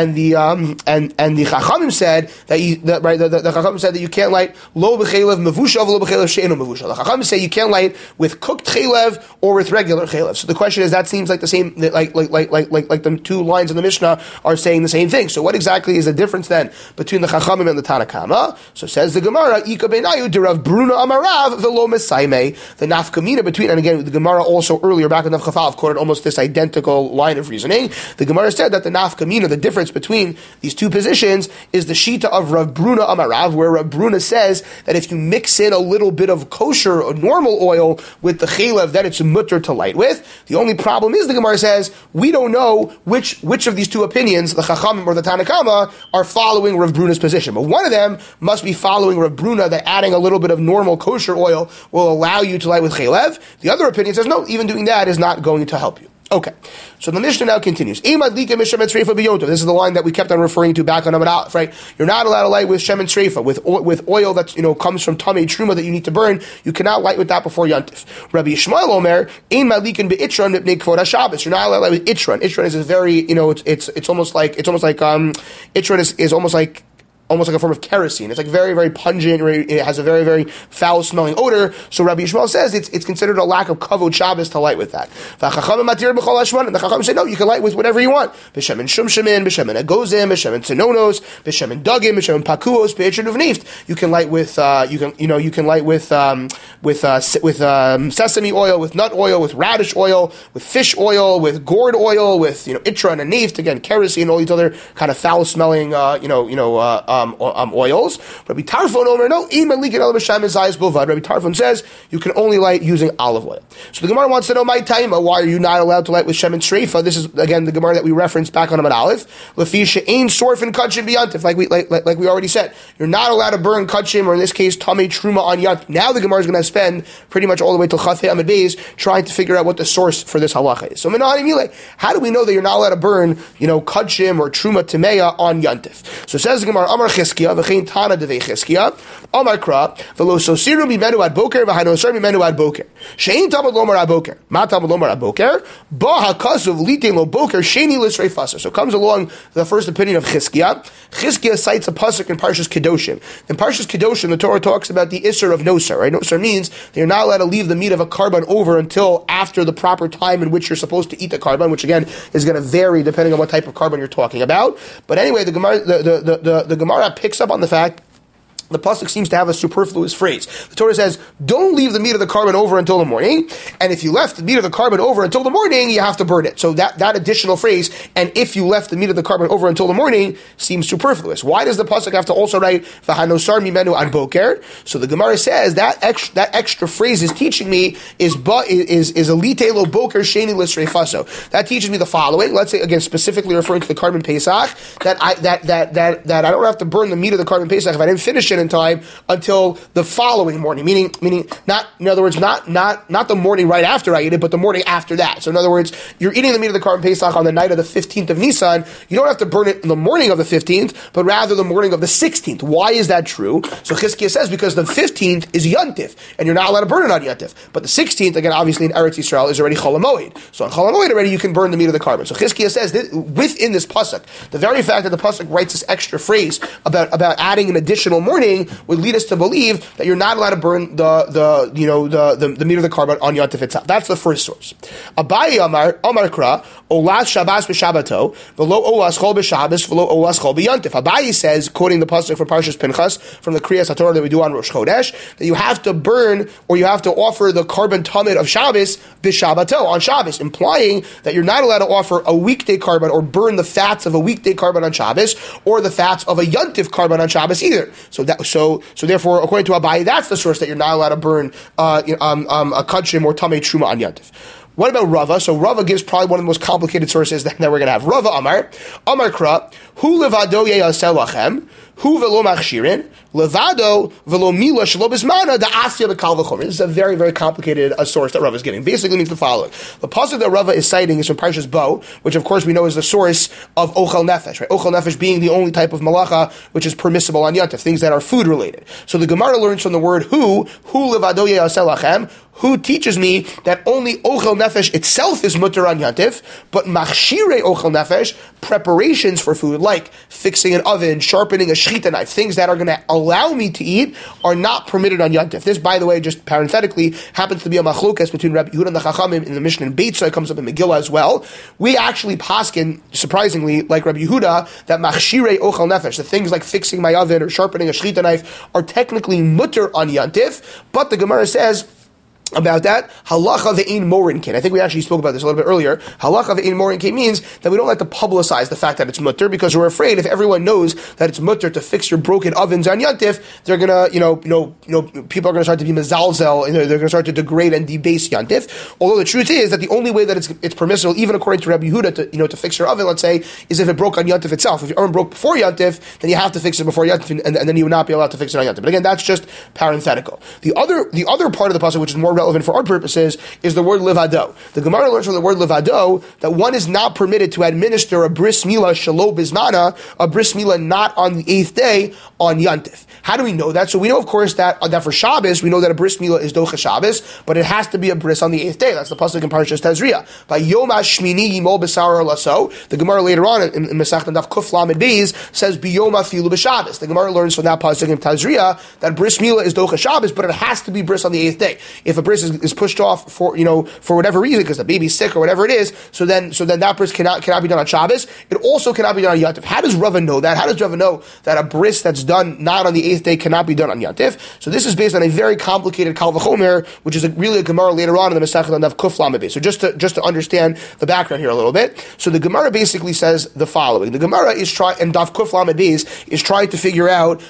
Chachamim said that the Chachamim said that you can't light lo b'chelev mevushav lo b'chelev she'eno mevushav. The Chachamim say you can't light with cooked chelev or with regular chelev. So the question is, that seems like the same, like the two lines in the Mishnah are saying the same thing. So what exactly is the difference then between the Chachamim and the Tanakama? So says the Gemara, Ika benayu derav Bruna amarav velo mesaime. The nafkamina between, and again the Gemara also earlier back in the Chafal quoted almost this identical line of reasoning. The Gemara said that the nafkamina, the difference between these two positions, is the shita of Rav Bruna amarav, where Rav Bruna says that if you mix in a little bit of kosher or normal oil with the chelev, then it's mutter to light with. The only problem is, the Gemara says, we don't know which of these two opinions, the Chachamim or the Tanakama, are following Rav Bruna's position. But one of them must be following Rav Bruna, that adding a little bit of normal kosher oil will allow you to light with chelev. The other opinion says, no, even doing that is not going to help you. Okay, so the Mishnah now continues. This is the line that we kept on referring to back on Amud Aleph, right? You're not allowed to light with shemen treifa, with oil that comes from tamei truma that you need to burn. You cannot light with that before Yontif. Rabbi Yishmael Omer, ein madlikin beitron mipnei kvod haShabbos. You're not allowed to light with itron. Itron is a very, it's almost like itron is almost like almost like a form of kerosene. It's like very, very pungent. It has a very, very foul-smelling odor. So Rabbi Yishmael says it's considered a lack of kavod Shabbos to light with that. And the Chacham say no, you can light with whatever you want. B'shemen shumshemin, b'shemen agozim, b'shemen tenonos, b'shemen dagim, b'shemen pakuos, b'etrin uvnift. You can light with sesame oil, with nut oil, with radish oil, with fish oil, with gourd oil, with itra and nift, again kerosene, all these other kind of foul-smelling oils. Rabbi Tarfon over no. Rabbi Tarfon says you can only light using olive oil. So the Gemara wants to know my time. Why are you not allowed to light with shemen shreifa? This is again the Gemara that we referenced back on Amud Aleph. Lefi she'ein sorfin kachim b'yantif. Like we already said, you're not allowed to burn kachim, or in this case tamei truma on yantif. Now the Gemara is going to spend pretty much all the way till Chafei Amud Beis trying to figure out what the source for this halacha is. So how do we know that you're not allowed to burn kachim or truma temeya on yantif? So it says the Gemara Amar Chizkiya v'chein Tana devei Chizkiya Amar Kra v'lo sosiru mimenu ad boker v'hanosar mimenu ad boker she'ein tamad lomar ad boker ma tamad lomar ad boker ba hakasuv litein lo boker sheni lisrei fasa. So comes along the first opinion of Chizkiya. Chizkiya cites a pasuk in Parshas Kedoshim. In Parshas Kedoshim, the Torah talks about the Isser of Nosar. Right? Nosar means that you're not allowed to leave the meat of a carbon over until after the proper time in which you're supposed to eat the carbon, which again is going to vary depending on what type of carbon you're talking about. But anyway, the Gemara picks up on the fact the pasuk seems to have a superfluous phrase. The Torah says, don't leave the meat of the carbon over until the morning, and if you left the meat of the carbon over until the morning, you have to burn it. So that additional phrase, and if you left the meat of the carbon over until the morning, seems superfluous. Why does the pasuk have to also write, v'hanosar mimenu ad boker? So the Gemara says, that extra phrase is teaching me is a lite lo boker sheni lisrei faso. That teaches me the following. Let's say, again, specifically referring to the carbon pesach, that I don't have to burn the meat of the carbon pesach if I didn't finish it in time until the following morning, meaning not, in other words, not the morning right after I eat it, but the morning after that. So in other words, you're eating the meat of the Karban Pesach on the night of the 15th of Nisan. You don't have to burn it in the morning of the 15th, but rather the morning of the 16th. Why is that true? So Chizkiah says because the 15th is Yontif, and you're not allowed to burn it on Yontif. But the 16th, again, obviously in Eretz Yisrael, is already Chol HaMoed. So on Chol HaMoed already you can burn the meat of the carbon. So Chizkiah says that within this pasuk, the very fact that the pasuk writes this extra phrase about adding an additional morning would lead us to believe that you're not allowed to burn the meat of the carbon on Yontif itself. That's the first source. Abaye Amar Kra Olas Shabbos b'Shabbato v'lo Olas Chol b'Shabbos v'lo Olas Chol b'Yontif. Abaye says, quoting the pasuk from Parshas Pinchas from the Kriyas HaTorah that we do on Rosh Chodesh, that you have to burn or you have to offer the carbon tamid of Shabbos b'Shabbato on Shabbos, implying that you're not allowed to offer a weekday carbon or burn the fats of a weekday carbon on Shabbos or the fats of a Yontif carbon on Shabbos either. So therefore, according to Abaye, that's the source that you're not allowed to burn a kachim or tamei truma on Yontif. What about Rava? So Rava gives probably one of the most complicated sources that we're going to have. Rava Amar Kra, hu levado yeyaseh lachem, hu velo machshirin, levado velo mila shelo bismana da asya bekal v'chomer. This is a very, very complicated source that Rava is giving. Basically means the following. The pasuk that Rava is citing is from Parshas Bo, which of course we know is the source of ochel nefesh, right? Ochel nefesh being the only type of malacha which is permissible on Yontif, things that are food related. So the Gemara learns from the word hu levado yeyaseh lachem, who teaches me that only ochel nefesh itself is mutter on Yontif, but machshirei ochel nefesh, preparations for food, like fixing an oven, sharpening a shechita knife, things that are going to allow me to eat, are not permitted on Yontif. This, by the way, just parenthetically, happens to be a machlokas between Rabbi Yehuda and the Chachamim in the Mishnah in Beit, so it comes up in Megillah as well. We actually paskin, surprisingly, like Rabbi Yehuda, that machshirei ochel nefesh, the things like fixing my oven or sharpening a shechita knife, are technically mutter on Yontif, but the Gemara says about that, halacha ve'in morinkin. I think we actually spoke about this a little bit earlier. Halacha ve'in morinkin means that we don't like to publicize the fact that it's mutter, because we're afraid if everyone knows that it's mutter to fix your broken ovens on Yontif, they're gonna, people are gonna start to be mezalzel, they're gonna start to degrade and debase Yontif. Although the truth is that the only way that it's permissible, even according to Rabbi Yehuda, to fix your oven, let's say, is if it broke on Yontif itself. If your oven broke before Yontif, then you have to fix it before Yontif, and then you would not be allowed to fix it on Yontif. But again, that's just parenthetical. The other part of the pasuk, which is more relevant for our purposes is the word livado. The Gemara learns from the word livado that one is not permitted to administer a bris milah shelo bismana, a bris milah not on the 8th day on Yantif. How do we know that? So we know, of course, that for Shabbos, we know that a bris milah is docha Shabbos, but it has to be a bris on the 8th day. That's the pasuk in Parshas Tazria. By Yom HaShmini Yimol B'Sar Laso, the Gemara later on in Masechet Daf Kuf Lamed Beis says B'Yom Afilu B'Shabbos. The Gemara learns from that pasuk in Tazria that bris milah is docha Shabbos, but it has to be bris on the 8th day. If a bris is pushed off for whatever reason, because the baby's sick or whatever it is, so then that bris cannot be done on Shabbos. It also cannot be done on Yantif. How does Rava know that? How does Rava know that a bris that's done not on the 8th day cannot be done on Yantif? So this is based on a very complicated Kal V'chomer, which is really a Gemara later on in the Masechet Daf Kuf Lamed Beis. So just to understand the background here a little bit. So the Gemara basically says the following. The Gemara is and Daf Kuf Lamed Beis is trying to figure out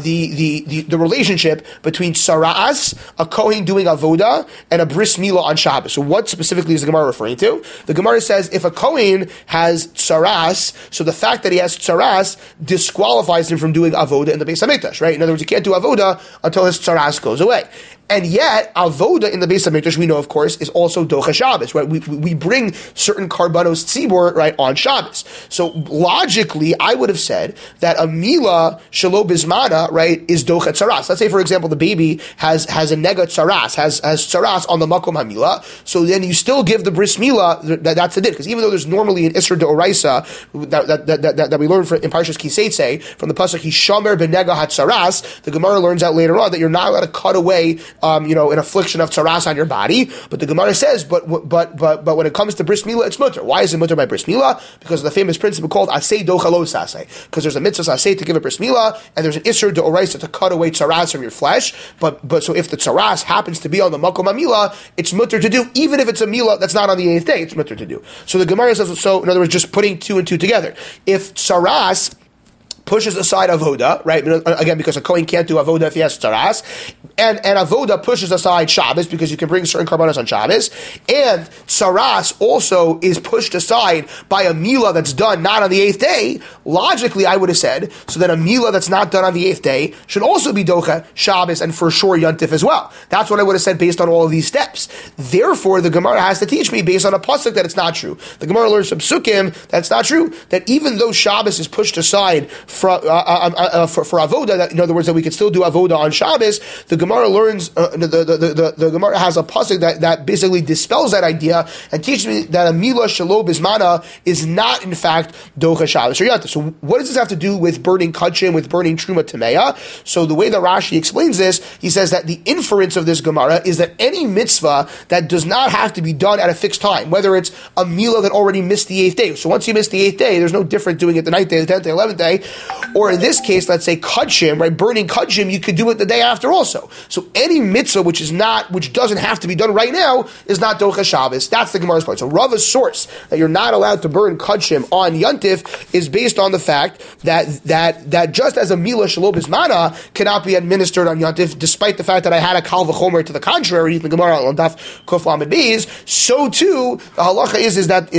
the relationship between Saras, a Kohen doing avoda, and a bris milah on Shabbos. So what specifically is the Gemara referring to? The Gemara says if a Kohen has Saras, so the fact that he has Saras disqualifies him from doing avoda in the Beis HaMikdash, right? In other words, he can't do avoda until his Saras goes away. And yet, avoda in the Beis HaMikdash, we know, of course, is also docha Shabbos, right? We bring certain karbanos tzibur, right, on Shabbos. So logically, I would have said that a milah shelo bismana, right, is docha tzaras. Let's say, for example, the baby has a nega tzaras, has tzaras on the makom hamila. So then you still give the bris milah. That's the din, because even though there's normally an isra deoraisa that we learn in Parshas Kiseitze from the pasuk Hishamer benega hatzaras, the Gemara learns out later on that you're not allowed to cut away an affliction of tzaras on your body, but the Gemara says, but when it comes to bris milah, it's mutter. Why is it mutter by bris milah? Because of the famous principle called asay docha lo sasay. Because there's a mitzvah asay to give a bris milah, and there's an isser deoraisa to cut away tzaras from your flesh. But so if the tzaras happens to be on the makom milah, it's mutter to do, even if it's a milah that's not on the 8th day. It's mutter to do. So the Gemara says, so in other words, just putting two and two together. If tzaras pushes aside avoda, right? Again, because a Kohen can't do avoda if he has tzaras, and avoda pushes aside Shabbos because you can bring certain karbanos on Shabbos, and tzaras also is pushed aside by a milah that's done not on the 8th day. Logically, I would have said so that a milah that's not done on the 8th day should also be docha Shabbos and for sure Yantif as well. That's what I would have said based on all of these steps. Therefore, the Gemara has to teach me based on a pasuk that it's not true. The Gemara learns from Sukkim that it's not true. That even though Shabbos is pushed aside for avoda, that, in other words, that we can still do avoda on Shabbos, the Gemara learns, the Gemara has a pasuk that basically dispels that idea and teaches me that a milah shelo bismana is not in fact docha Shabbos or Yantif. So what does this have to do with burning kachim, with burning truma tameya? So the way that Rashi explains this, he says that the inference of this Gemara is that any mitzvah that does not have to be done at a fixed time, whether it's a milah that already missed the 8th day, so once you miss the 8th day, there's no different doing it the 9th day, the 10th day, 11th day, or in this case, let's say kachim, right, burning kachim, you could do it the day after also. So any mitzvah which doesn't have to be done right now is not docha Shabbos. That's the Gemara's point. So Rava's source that you're not allowed to burn kachim on Yantif is based on the fact that just as a milah shelo bismana cannot be administered on Yantif, despite the fact that I had a kal v'chomer to the contrary, the Gemara on Daf Kuf Lamed Beis, so too the halacha is that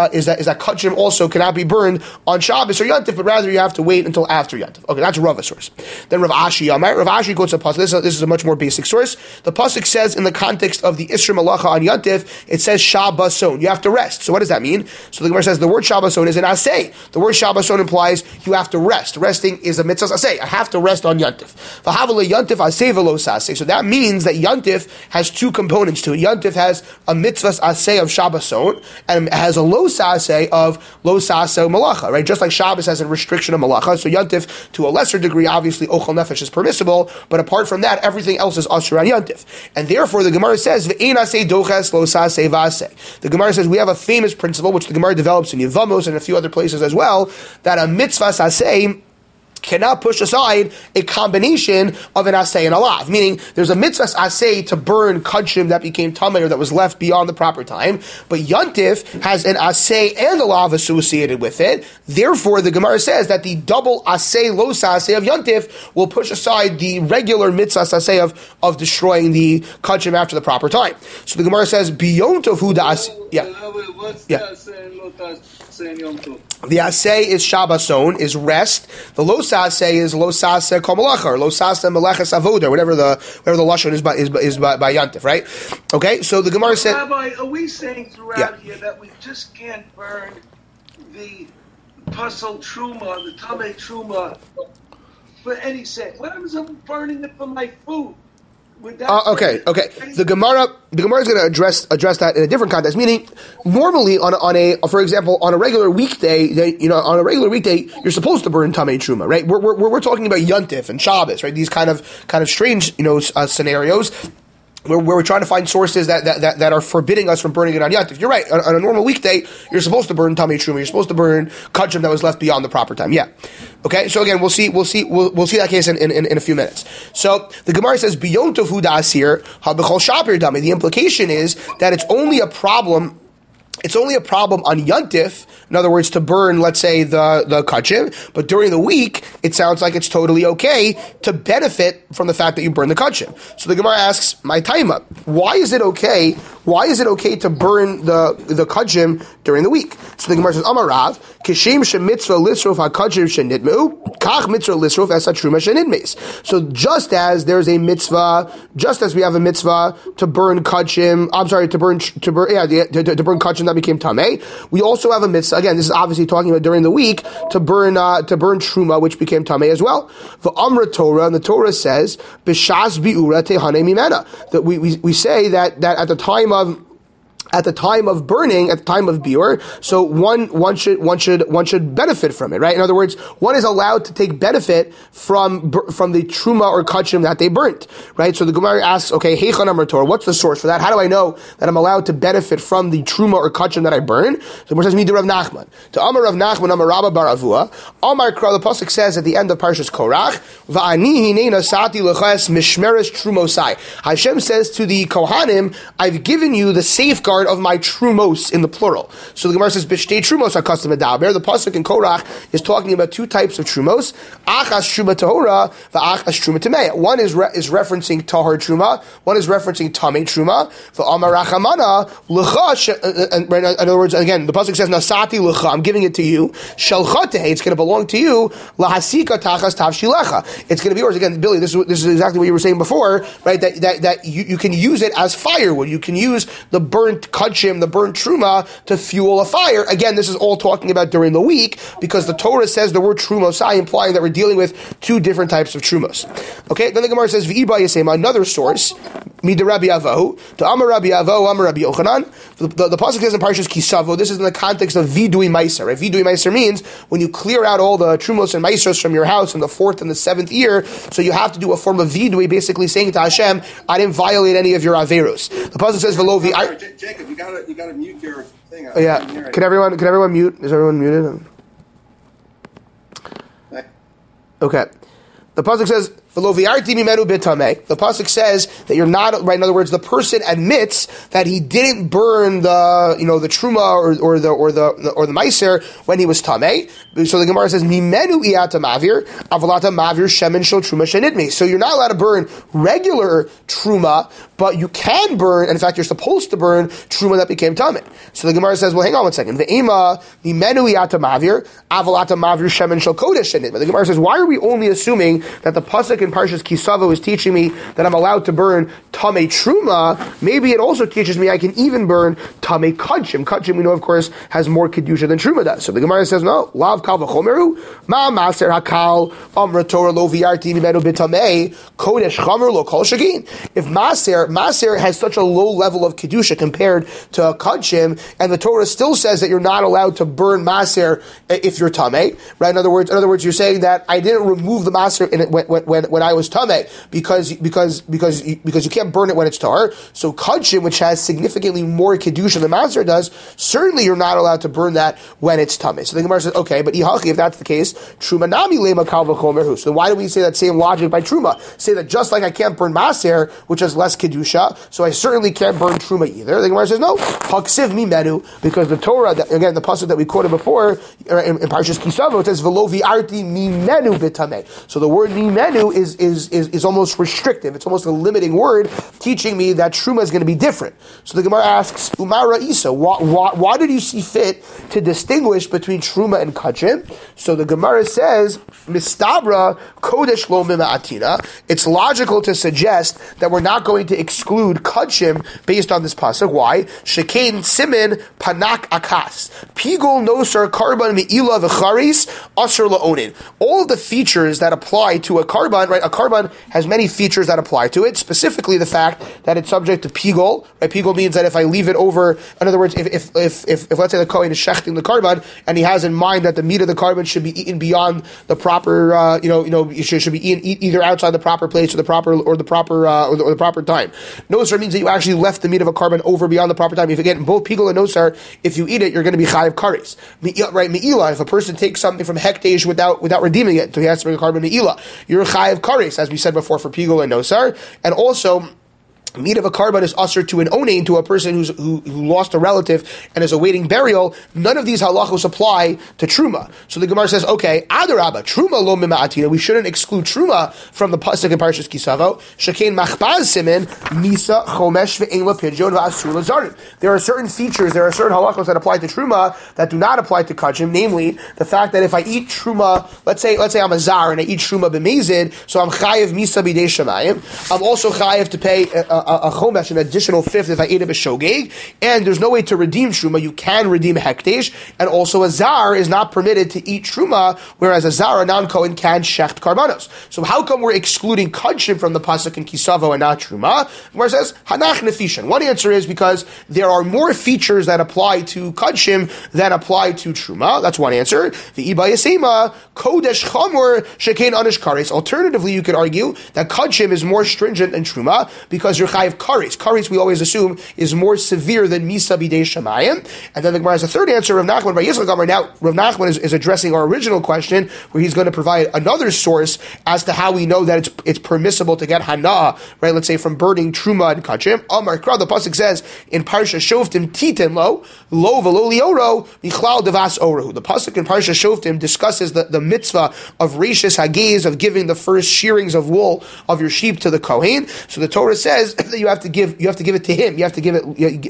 kachim also cannot be burned on Shabbos or Yantif, but rather you have to wait until after Yantif. Okay, that's Rava's source. Then Rav Ashi, Rav Ashi quotes a pasuk. This is a much more basic source. The pasuk says in the context of the Isra Malacha on Yantif, it says Shabbason. You have to rest. So what does that mean? So the Gemara says the word Shabbason is an asay. The word Shabbason implies you have to rest. Resting is a mitzvah asay. I have to rest on Yantif. V'havale Yantif asay v'lo sasay. So that means that Yantif has two components to it. Yantif has a mitzvah asay of Shabbason and it has a lo sasay of lo sasay malacha. Right, just like Shabbos has a restriction of malacha. So Yantif, to a lesser degree, obviously ochel nefesh is permissible, but apart from that, everything else is asur on Yantif. And therefore, the Gemara says v'ein asay doches lo sasay v'asay. The Gemara says we have a famous principle which the Gemara develops in Yevamos and a few other places as well, that a mitzvah asay cannot push aside a combination of an asay and a lav. Meaning, there's a mitzvah asay to burn kachim that became tamei or that was left beyond the proper time, but Yantif has an asay and a lav associated with it. Therefore, the Gemara says that the double asay losa asay of Yantif will push aside the regular mitzvah asay of destroying the kachim after the proper time. So the Gemara says, biyontof hu da asay. Yeah. What's Yeah. the aseh and lo taseh in Yom Tov? The aseh is Shabbason, is rest. The lo saseh is lo saseh kol melacha, or lo saseh meleches avoda, whatever the lashon is by Yantif, right? Okay, so the Gemara said, Rabbi, are we saying throughout Yeah. here that we just can't burn the puzzle truma, the tamei truma, for any sake? What happens if I'm burning it for my food? Would that okay. The Gemara is going to address that in a different context. Meaning, normally on for example, on a regular weekday, you're supposed to burn tamei truma, right? We're talking about Yontif and Shabbos, right? These kind of strange, scenarios. Where we're trying to find sources that are forbidding us from burning it on Yantif. You're right. On a normal weekday, you're supposed to burn tamei truma. You're supposed to burn kachim that was left beyond the proper time. Yeah. Okay. So again, we'll see that case in a few minutes. So the Gemara says biyom tov hu da'asir ha b'chol shapir dami. The implication is that it's only a problem on Yantif, in other words, to burn, let's say, the kachim, but during the week, it sounds like it's totally okay to benefit from the fact that you burn the kachim. So the Gemara asks, my taima, why is it okay to burn the kachim during the week? So the Gemara says, Amarav, kishem shemitzvah lisrof ha-kachim shenitmu, kach mitzvah lisrof es ha-truma shenitmes. So just as there's a mitzvah, just as we have a mitzvah to burn kachim, to burn kachim that became tamei, we also have a mitzvah. Again, this is obviously talking about during the week to burn truma, which became tamei as well. The Amra Torah, and the Torah says b'shas bi'ura tehane mimena, that we say that at the time of burning, at the time of biur, so one should benefit from it, right? In other words, one is allowed to take benefit from the truma or kachim that they burnt, right? So the Gemara asks, okay, Heichan Amar Torah, what's the source for that? How do I know that I'm allowed to benefit from the truma or kachim that I burn? So the Gemara says, Mida Rav Nachman. To Amar Rav Nachman, Amar Rabba bar Avua, Amar Kra, the pasuk says at the end of Parshas Korach, Va'ani hinei nasati leches mishmeres trumosai. Hashem says to the Kohanim, I've given you the safeguard of my trumos in the plural. So the Gemara says, Bishtei trumos HaKastam Medaber. The pasuk in Korach is talking about two types of trumos. Achas truma tahora, va'achas truma tamei. One is referencing tahor truma. One is referencing tamei truma. Va'amar rachamana l'cha. In other words, again, the pasuk says, Nasati l'cha. I'm giving it to you. Shalchateh. It's going to belong to you. Lahasika tachas tavshilecha. It's going to be yours. Again, Billy, this is exactly what you were saying before, right? That you can use it as firewood. You can use the burnt kachim, the burnt truma, to fuel a fire. Again, this is all talking about during the week, because the Torah says the word trumosai, implying that we're dealing with two different types of trumos. Okay, then the Gemara says, V'iba Yasema, another source, Mida Rabbi Avo, to Amar Rabbi Avo, Amar Rabbi Yochanan. The pasuk says in Parshas Kisavo, this is in the context of Vidui Meiser. Right? Vidui Meiser means when you clear out all the trumos and meisers from your house in the 4th and the 7th year, so you have to do a form of Vidui, basically saying to Hashem, I didn't violate any of your Averos. The pasuk says, V'lo Jacob, you gotta mute your thing. Yeah. Can everyone mute? Is everyone muted? Okay. The pasuk says, the pasuk says that you're not right. In other words, the person admits that he didn't burn the truma or the meiser when he was tamei. So the Gemara says, Mimenu iyata mavir, avalata mavir shemen shel truma shenidmi. So you're not allowed to burn regular truma, but you can burn, and in fact you're supposed to burn truma that became tamei. So the Gemara says, well, hang on one second. Ve'ema mimenu iyata mavir, avalata mavir shemen shel kodesh shenidmi. The Gemara says, why are we only assuming that the pasuk in Parshas Kisavo is teaching me that I'm allowed to burn tamei truma? Maybe it also teaches me I can even burn tamei kachim. Kachim, we know, of course, has more kedusha than truma does. So the Gemara says, no, lav kal v'chomeru, ma maser hakal amra Torah lo v'yarti mimenu b'tamei kodesh chamer lo kol shagin. If maser has such a low level of kedusha compared to kachim, and the Torah still says that you're not allowed to burn maser if you're tamei, right? In other words, you're saying that I didn't remove the maser in it when I was tamei because you can't burn it when it's tar. So kachim, which has significantly more kedusha than maser does, certainly you're not allowed to burn that when it's tamei. So the Gemara says, okay, but ihachi, if that's the case, truma nami lema kal v'chomer. So why do we say that same logic by truma? Say that just like I can't burn maser, which has less kedusha, so I certainly can't burn truma either. The Gemara says, no, haksiv mimenu, because the Torah, again, the pasuk that we quoted before in Parshas Kisavo, it says v'lo v'arti mimenu b'tamei. So the word mimenu is almost restrictive. It's almost a limiting word, teaching me that truma is going to be different. So the Gemara asks, Umara Isa, why did you see fit to distinguish between truma and kachim? So the Gemara says, Mistabra kodesh lo mima'atina. It's logical to suggest that we're not going to exclude kachim based on this pasuk. Why? Shekain simin panak akas. Pigol nosar karban me'ila v'charis asr la'onin. All of the features that apply to a karban, right? A karban has many features that apply to it, specifically the fact that it's subject to pigol. Right? Pigol means that if I leave it over, in other words, if let's say the kohen is shechting the karban and he has in mind that the meat of the karban should be eaten beyond the proper, it should be eaten either outside the proper place or the proper time. Nosar means that you actually left the meat of a karban over beyond the proper time. If you get both pigol and nosar, if you eat it, you're going to be chayiv kares. Right, me'ila. If a person takes something from hekdesh without redeeming it, so he has to bring a karban me'ila, you're chayiv kares, as we said before for pigol and nosar, and also. Meat of a karban is usher to an onain, to a person who lost a relative and is awaiting burial. None of these halachos apply to truma. So the Gemara says, okay, adarabba, truma lo mima'atina. We shouldn't exclude truma from the pasuk in Parshas Kisavo. Shekain machbaz simin misa chomesh ve'en la pidyon va'asur lazarin. There are certain features, there are certain halachos that apply to truma that do not apply to kachim. Namely, the fact that if I eat truma, let's say I'm a zar and I eat truma b'mezid, so I'm chayiv misa b'dei shamayim. I'm also chayiv to pay a chomesh, an additional fifth if I ate a b'shogeg, and there's no way to redeem truma. You can redeem hekdesh, and also a zar is not permitted to eat truma, whereas a zar, a non-kohen, can shecht karbanos. So how come we're excluding kachim from the pasuk in Kisavo and not truma? Where it says hanach nefishan. One answer is because there are more features that apply to kachim than apply to truma. That's one answer. The ibayasema kodesh chamor shekain anish kares. Alternatively, you could argue that kachim is more stringent than truma because you're chayiv kares. Kares, we always assume, is more severe than misa bidei shamayim. And then the Gemara has a third answer. Rav Nachman by Yisrael Gamar. Now, Rav Nachman is addressing our original question, where he's going to provide another source as to how we know that it's permissible to get hana, right? Let's say from burning truma and kachim. Amar Kra, the pasuk says in Parsha Shoftim Titin lo velo lioro michlal devas orehu. The pasuk in Parsha Shoftim discusses the mitzvah of reishis hagez, of giving the first shearings of wool of your sheep to the kohen. So the Torah says that you have to give it to him. You have to give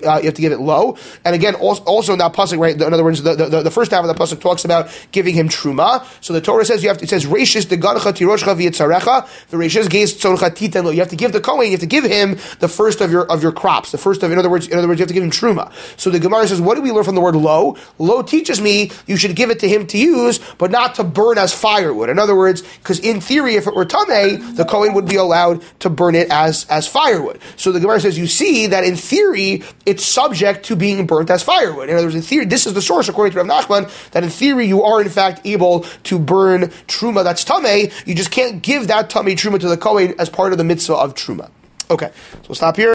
it low. And again, also in that pasuk, right? In other words, the first half of the pasuk talks about giving him truma. So the Torah says it says reishis degadcha tiroshcha v'yitzarecha the reishis geis tzoncha titen lo. You have to give the kohen. You have to give him the first of your crops. The first of, in other words, you have to give him truma. So the Gemara says, what do we learn from the word lo? Lo teaches me you should give it to him to use, but not to burn as firewood. In other words, because in theory, if it were tamei, the kohen would be allowed to burn it as firewood. So the Gemara says, you see that in theory, it's subject to being burnt as firewood. In other words, in theory, this is the source, according to Rav Nachman, that in theory, you are in fact able to burn truma that's tamei. You just can't give that tamei truma to the kohen as part of the mitzvah of truma. Okay, so we'll stop here.